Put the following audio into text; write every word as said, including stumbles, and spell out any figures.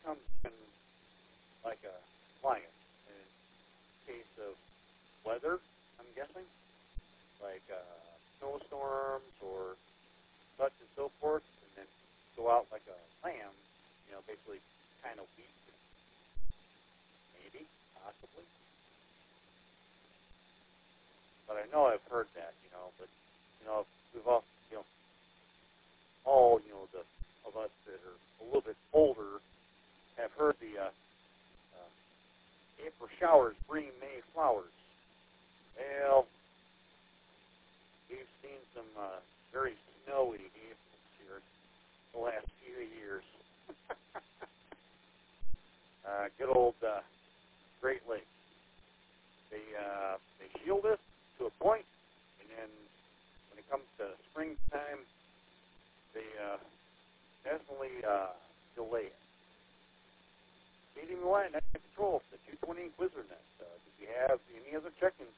comes in like a client in case of weather, I'm guessing, like uh, snowstorms or such and so forth, and then go out like a lamb, you know, basically kind of weak, maybe, possibly. But I know I've heard that, you know, but, you know, we've all, you know, all, you know, the of us that are a little bit older have heard the uh, uh, April showers bring May flowers. Well, we've seen some uh, very snowy Aprils here the last few years. uh, good old uh, Great Lakes. They uh, they shield us to a point, and then when it comes to springtime, they uh, definitely uh, delay it. Meeting the line, net control, the two twenty Inquisitor net. Uh, did you have any other check-ins